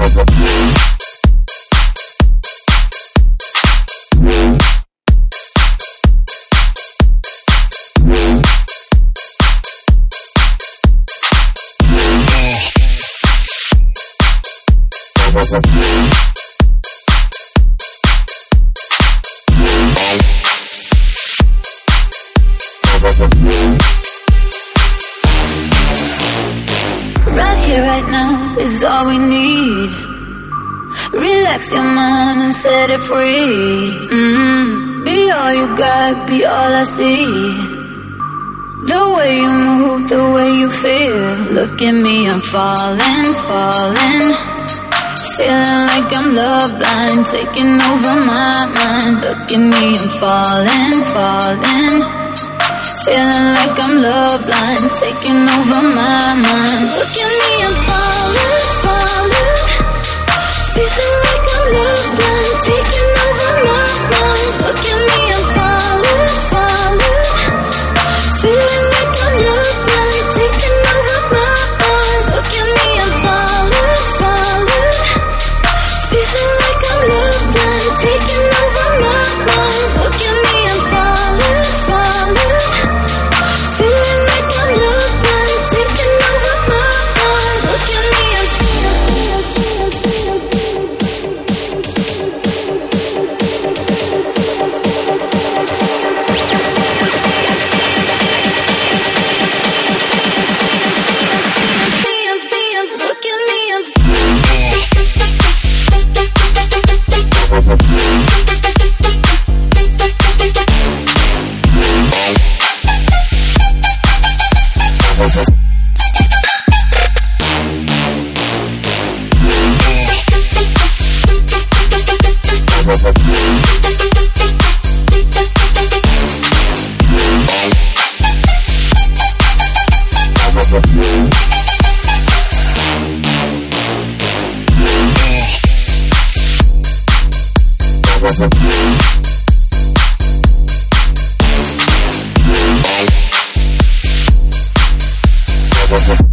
Right here, right now is all we need. Relax your mind and set it free. Be all you got, be all I see. The way you move, the way you feel. Look at me, I'm falling, falling. Feeling like I'm love blind, taking over my mind. Look at me, I'm falling, falling. Feeling like I'm love blind, taking over my mind. Look at me, I'm falling, falling. Feeling like I'm love blind, taking over my mind. Look at me, I'm falling, falling. Feeling like I'm love blind, taking over my mind. Look at me, I'm falling, falling. Feeling like I'm love blind, taking over my mind. Look at me, I'm falling, falling. Feeling like I'm love blind, taking over my mind. Look at me, I'm look at me, I'm We'll be right back.